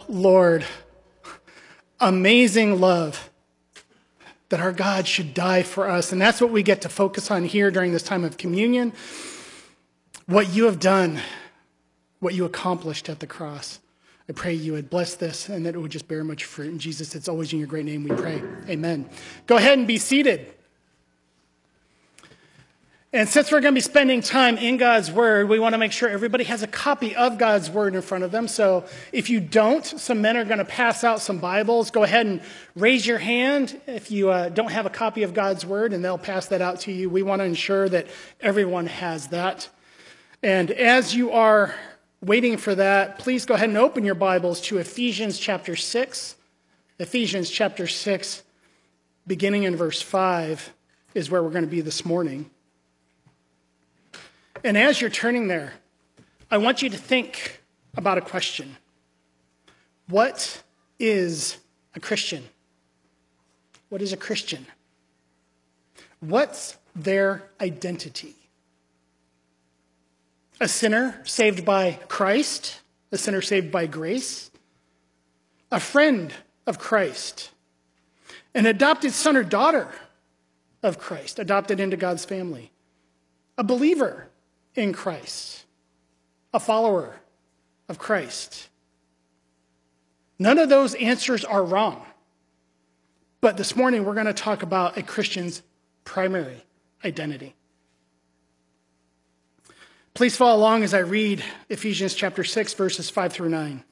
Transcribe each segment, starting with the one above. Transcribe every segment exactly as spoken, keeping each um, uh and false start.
Lord, amazing love that our God should die for us. And that's what we get to focus on here during this time of communion. What you have done, what you accomplished at the cross. I pray you would bless this and that it would just bear much fruit. In Jesus, it's always in your great name we pray. Amen. Go ahead and be seated. And since we're going to be spending time in God's Word, we want to make sure everybody has a copy of God's Word in front of them. So if you don't, some men are going to pass out some Bibles. Go ahead and raise your hand if you uh, don't have a copy of God's Word, and they'll pass that out to you. We want to ensure that everyone has that. And as you are waiting for that, please go ahead and open your Bibles to Ephesians chapter six. Ephesians chapter six, beginning in verse five, is where we're going to be this morning. And as you're turning there, I want you to think about a question. What is a Christian? What is a Christian? What's their identity? A sinner saved by Christ, a sinner saved by grace, a friend of Christ, an adopted son or daughter of Christ, adopted into God's family, a believer in Christ, a follower of Christ. None of those answers are wrong. But this morning we're going to talk about a Christian's primary identity. Please follow along as I read Ephesians chapter six, verses five through nine.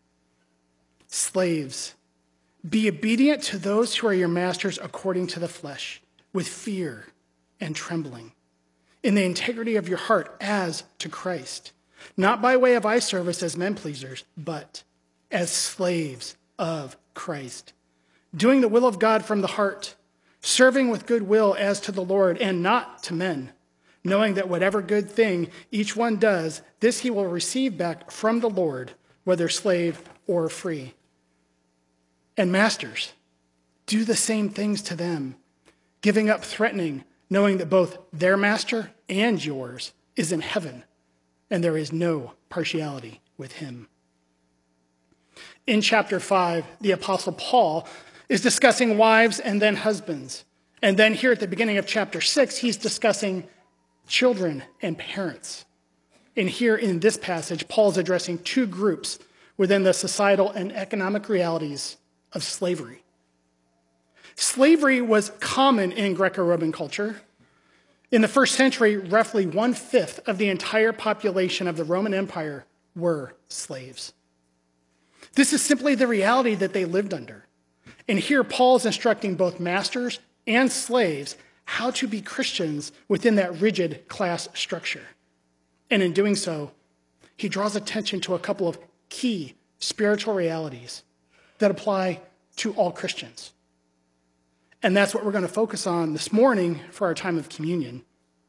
Slaves, be obedient to those who are your masters according to the flesh, with fear and trembling, in the integrity of your heart as to Christ, not by way of eye service as men pleasers, but as slaves of Christ, doing the will of God from the heart, serving with good will as to the Lord and not to men, knowing that whatever good thing each one does, this he will receive back from the Lord, whether slave or free. And masters, do the same things to them, giving up threatening, knowing that both their master and yours is in heaven, and there is no partiality with him. In chapter five, the Apostle Paul is discussing wives and then husbands. And then here at the beginning of chapter six, he's discussing children and parents. And here in this passage, Paul's addressing two groups within the societal and economic realities of slavery. Slavery was common in Greco-Roman culture. In the first century, roughly one-fifth of the entire population of the Roman Empire were slaves. This is simply the reality that they lived under. And here Paul's instructing both masters and slaves how to be Christians within that rigid class structure. And in doing so, he draws attention to a couple of key spiritual realities that apply to all Christians. And that's what we're going to focus on this morning for our time of communion.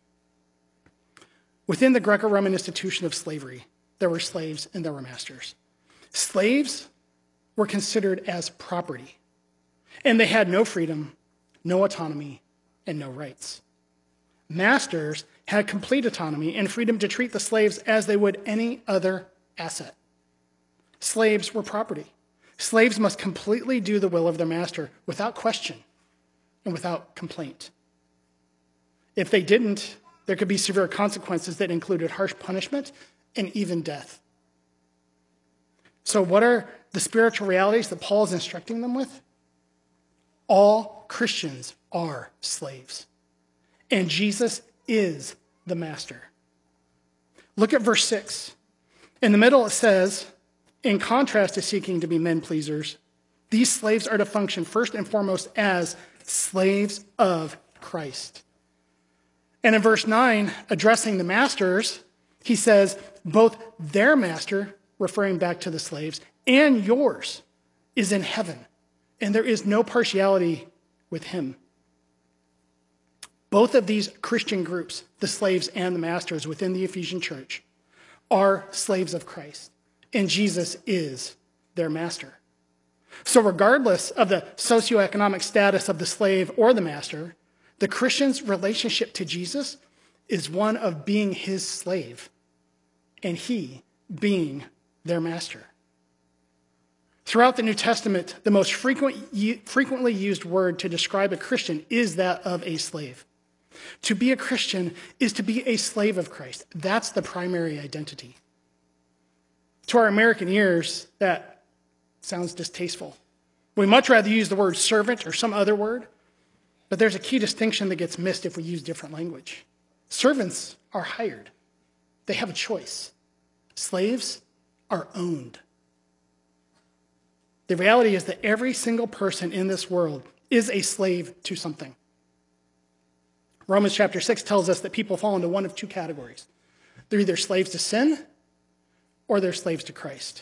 Within the Greco-Roman institution of slavery, there were slaves and there were masters. Slaves were considered as property, and they had no freedom, no autonomy, and no rights. Masters had complete autonomy and freedom to treat the slaves as they would any other asset. Slaves were property. Slaves must completely do the will of their master without question and without complaint. If they didn't, there could be severe consequences that included harsh punishment and even death. So what are the spiritual realities that Paul is instructing them with? All Christians are slaves, and Jesus is the master. Look at verse six. In the middle it says, in contrast to seeking to be men pleasers, these slaves are to function first and foremost as slaves of Christ. And in verse nine, addressing the masters, he says, both their master, referring back to the slaves, and yours is in heaven, and there is no partiality with him. Both of these Christian groups, the slaves and the masters within the Ephesian church, are slaves of Christ, and Jesus is their master. So regardless of the socioeconomic status of the slave or the master, the Christian's relationship to Jesus is one of being his slave and he being their master. Throughout the New Testament, the most frequent, frequently used word to describe a Christian is that of a slave. To be a Christian is to be a slave of Christ. That's the primary identity. To our American ears, that sounds distasteful. We much rather use the word servant or some other word, but there's a key distinction that gets missed if we use different language. Servants are hired. They have a choice. Slaves are owned. The reality is that every single person in this world is a slave to something. Romans chapter six tells us that people fall into one of two categories. They're either slaves to sin or they're slaves to Christ.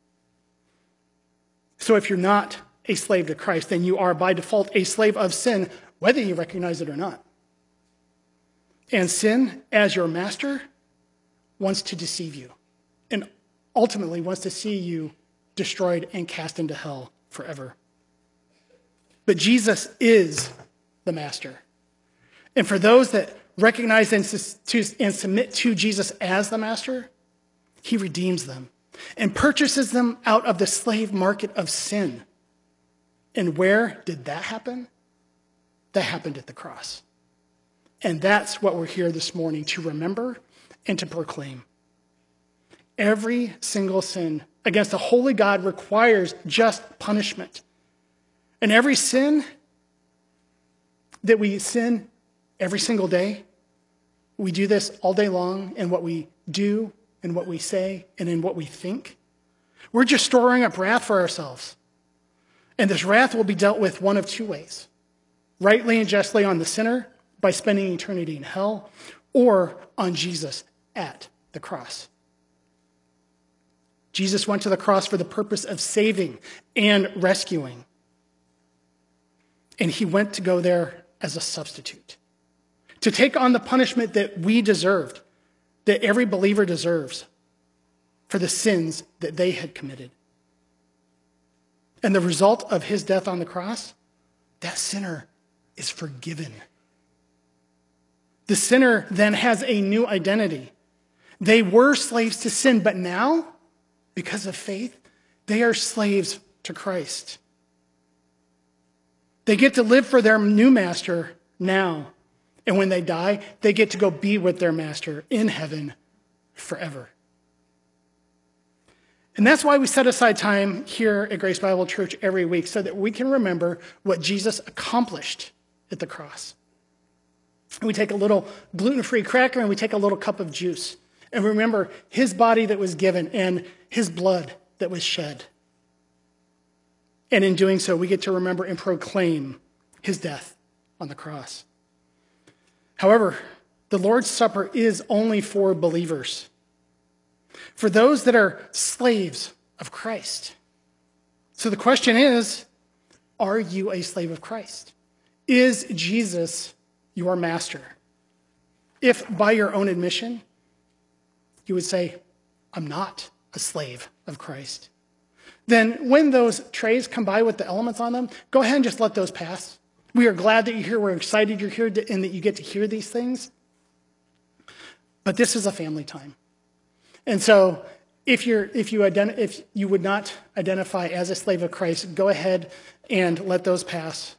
So if you're not a slave to Christ, then you are by default a slave of sin, whether you recognize it or not. And sin, as your master, wants to deceive you and ultimately wants to see you destroyed and cast into hell forever. But Jesus is the master. And for those that recognize and submit to Jesus as the master, he redeems them and purchases them out of the slave market of sin. And where did that happen? That happened at the cross. And that's what we're here this morning to remember and to proclaim. Every single sin against a holy God requires just punishment. And every sin that we sin every single day, we do this all day long in what we do, in what we say, and in what we think. We're just storing up wrath for ourselves. And this wrath will be dealt with one of two ways. Rightly and justly on the sinner by spending eternity in hell, or on Jesus at the cross. Jesus went to the cross for the purpose of saving and rescuing. And he went to go there as a substitute, to take on the punishment that we deserved, that every believer deserves for the sins that they had committed. And the result of his death on the cross, that sinner is forgiven. The sinner then has a new identity. They were slaves to sin, but now, because of faith, they are slaves to Christ. They get to live for their new master now. And when they die, they get to go be with their master in heaven forever. And that's why we set aside time here at Grace Bible Church every week, so that we can remember what Jesus accomplished at the cross. And we take a little gluten-free cracker and we take a little cup of juice. And remember his body that was given and his blood that was shed. And in doing so, we get to remember and proclaim his death on the cross. However, the Lord's Supper is only for believers, for those that are slaves of Christ. So the question is, are you a slave of Christ? Is Jesus your master? If by your own admission, you would say, I'm not a slave of Christ, then when those trays come by with the elements on them, go ahead and just let those pass. We are glad that you're here. We're excited you're here and that you get to hear these things. But this is a family time. And so if you're if you ident- if you would not identify as a slave of Christ, go ahead and let those pass.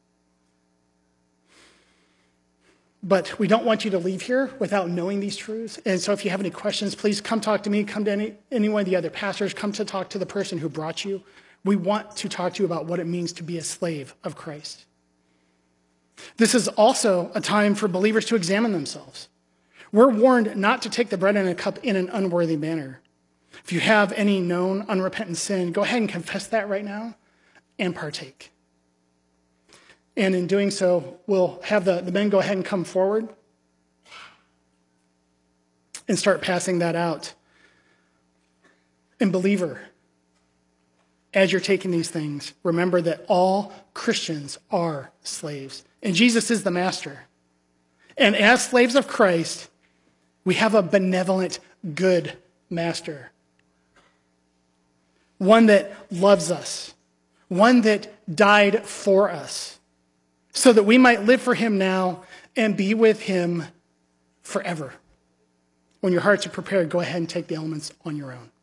But we don't want you to leave here without knowing these truths. And so if you have any questions, please come talk to me, come to any, any one of the other pastors, come to talk to the person who brought you. We want to talk to you about what it means to be a slave of Christ. This is also a time for believers to examine themselves. We're warned not to take the bread and a cup in an unworthy manner. If you have any known unrepentant sin, go ahead and confess that right now and partake. And in doing so, we'll have the, the men go ahead and come forward and start passing that out. And believer, as you're taking these things, remember that all Christians are slaves. And Jesus is the master. And as slaves of Christ, we have a benevolent, good master. One that loves us. One that died for us, so that we might live for him now and be with him forever. When your hearts are prepared, go ahead and take the elements on your own.